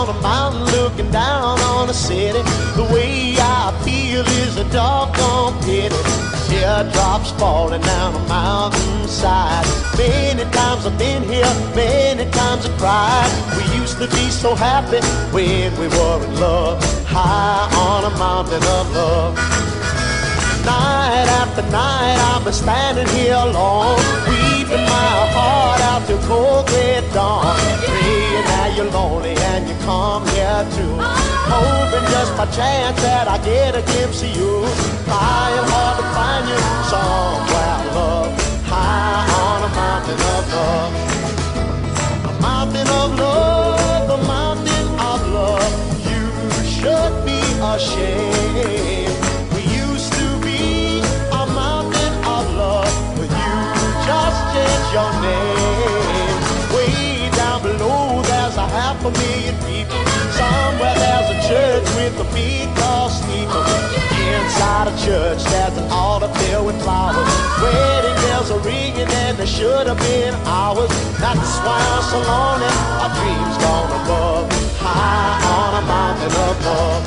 on a mountain looking down on a city. The way I feel is a doggone pity. Teardrops falling down a mountainside. Many times I've been here, many times I cried. We used to be so happy when we were in love, high on a mountain of love. Night after night I've been standing here alone, weeping my heart out till cold red dawn. Praying now you're lonely and you come here too, hoping just by chance that I get a glimpse of you. Trying hard to find you somewhere, love, high on a mountain of love. A mountain of love, a mountain of love. You should be ashamed. We used to be a mountain of love, but you just changed your name. Way down below there's a 500,000 people. Somewhere there's a church with a big tall steeple. Inside a church there's an altar filled with flowers. Wedding bells are ringing and there should have been ours. That's why I'm so lonely, our dreams gone above, high on a mountain of love.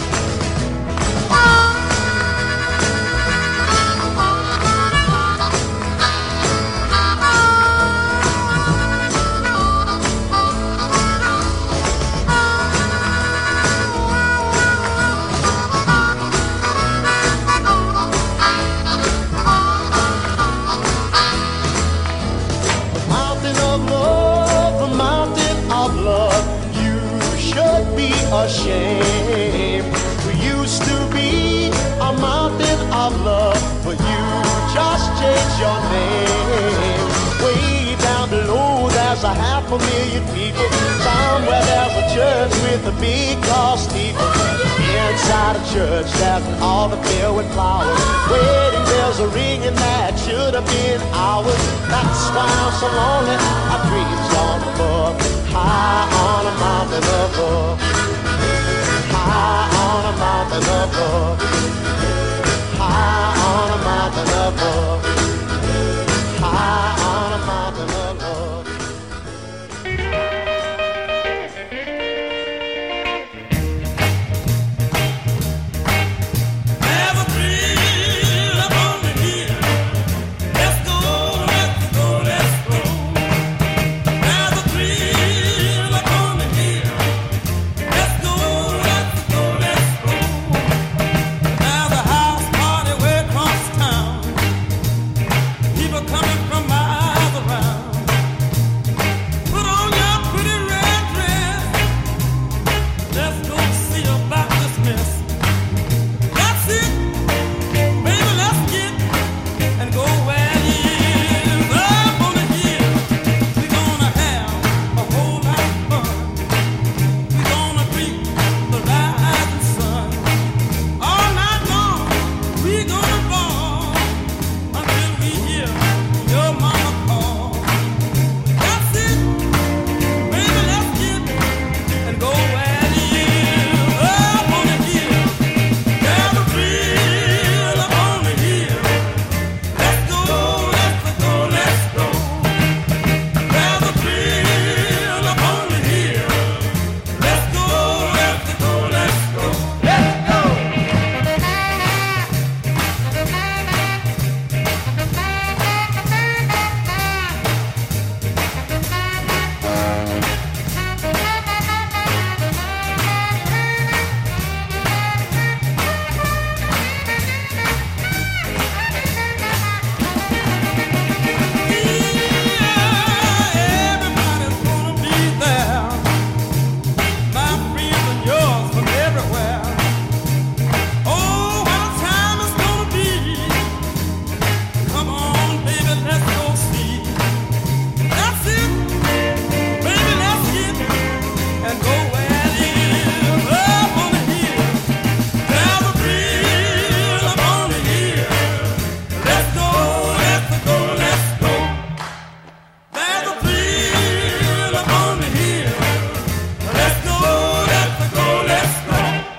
Ashamed. We used to be a mountain of love, but you just changed your name. Way down below there's a 500,000 people. Somewhere there's a church with a big tall steeple. Inside a church there's an altar filled with flowers. Wedding bells are ringing that should have been ours. That's why I'm so lonely, our dreams gone above, high on a mountain of love. High on a mountain of love. High on a mountain of love. High on a mountain of love. There's a thrill up on the hill. Let's go, let's go, let's go. There's a thrill up on the hill. Let's go. Coming from miles around. Put on your pretty red dress. Let's go see about this mess. That's it, baby, let's get and go where it is. Up on the hill, we're gonna have a whole lot of fun. We're gonna greet the rising sun. All night long, we're gonna ball until we hear your mama call. That's it, baby, let's get and go where it is. Up on the hill, there's a thrill up on the hill. Let's go, let's go, let's go. There's a thrill up on the hill. Let's go, let's go, let's go. Let's go. Everybody's gonna be there. My friends and yours from everywhere. Oh, what a time it's gonna be. Come on, baby, let's go see. That's it, baby, let's get and go where it is. Up on the hill, there's a thrill up on the hill. Let's go, let's go, let's go. There's a thrill up on the hill. Let's go, let's go, let's go.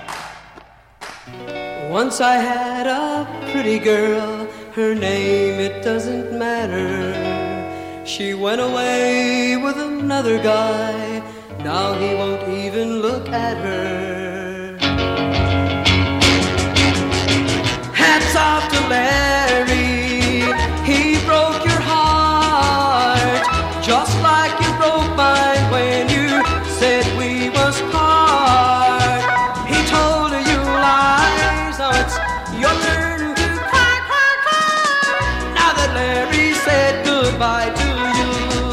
Once I had a pretty girl, her name it doesn't matter. She went away with another guy, Now he won't even look at her. Hats off to Larry, he broke your heart, just like you broke mine when you said we was part. He told you lies, now it's your turn to cry, cry, cry. Now that Larry said goodbye to you.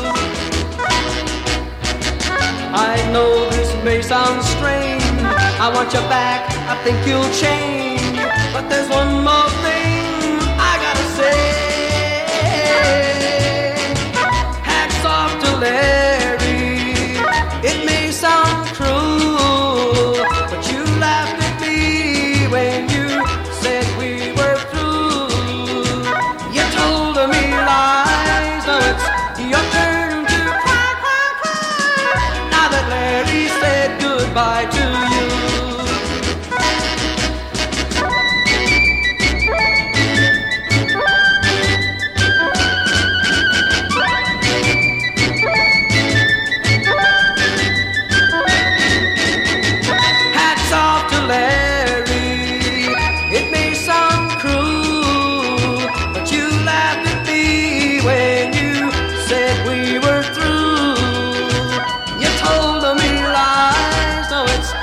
I know this may sound strange, I want you back, I think you'll change, but there's one more thing I gotta say. Hats off to Larry, it may sound cruel, but you laughed at me when you said we were through. You told me lies, now it's your turn to cry, cry, cry. Now that Larry said goodbye to you. We were through. You told me lies, now it's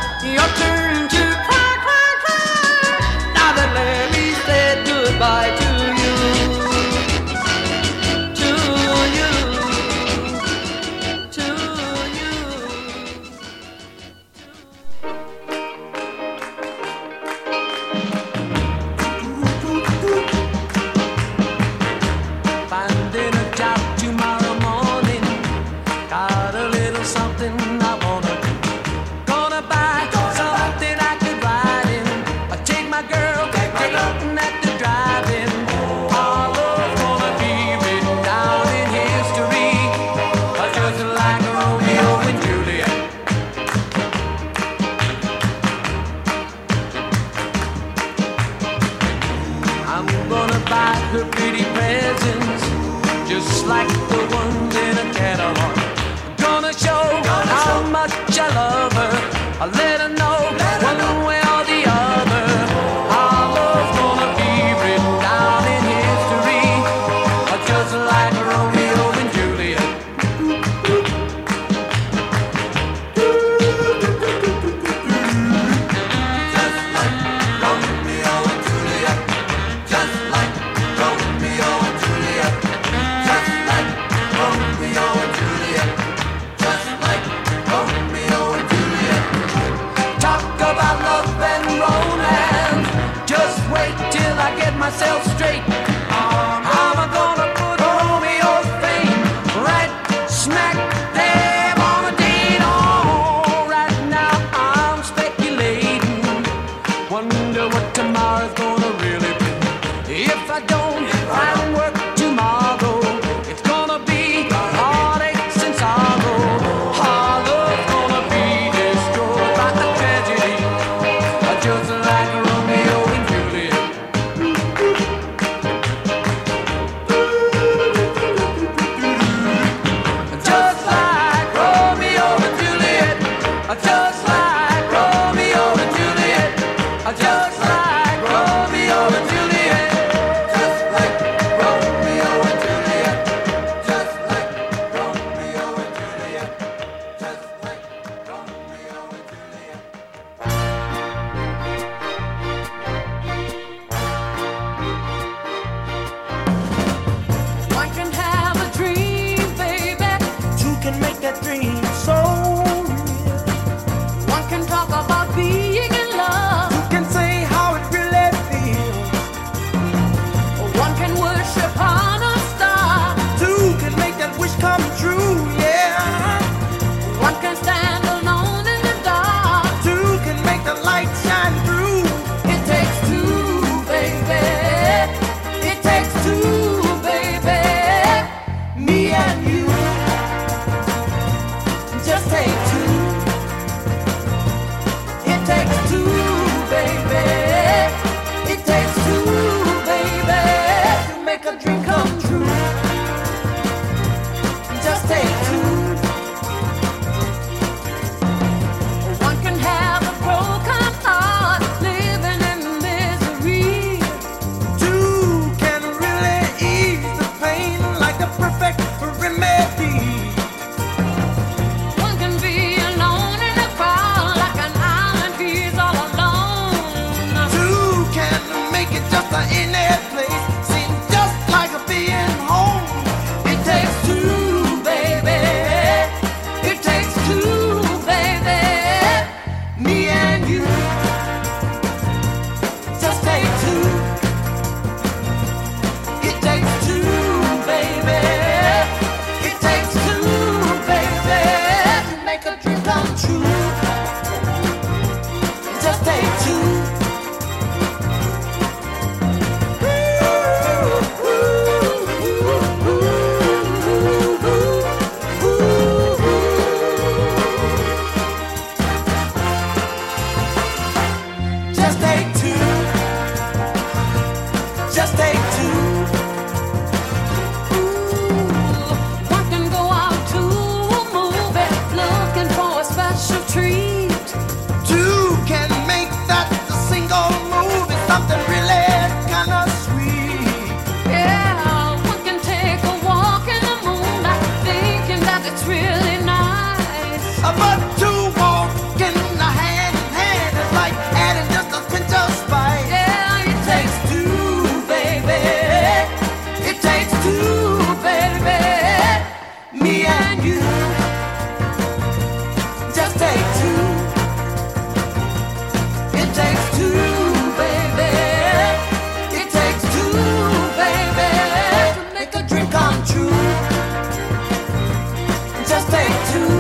true. Just take two.